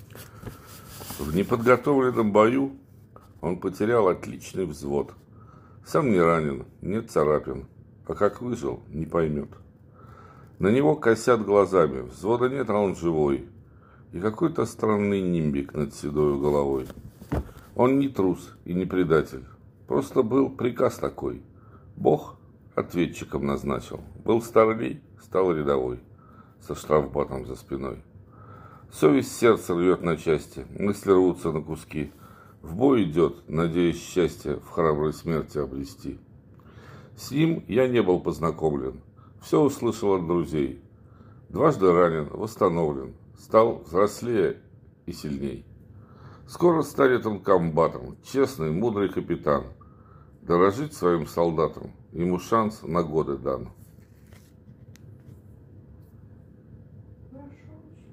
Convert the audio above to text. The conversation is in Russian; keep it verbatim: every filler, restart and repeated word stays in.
В неподготовленном бою он потерял отличный взвод. Сам не ранен, нет царапин, а как выжил, не поймет. На него косят глазами, взвода нет, а он живой. И какой-то странный нимбик над седою головой. Он не трус и не предатель, просто был приказ такой. Бог ответчиком назначил. Был старлей, стал рядовой, со штрафбатом за спиной. Совесть сердце рвет на части, мысли рвутся на куски. В бой идет, надеясь счастье в храброй смерти обрести. С ним я не был познакомлен, все услышал от друзей. Дважды ранен, восстановлен, стал взрослее и сильней. Скоро станет он комбатом, честный, мудрый капитан. Дорожить своим солдатам, ему шанс на годы дан.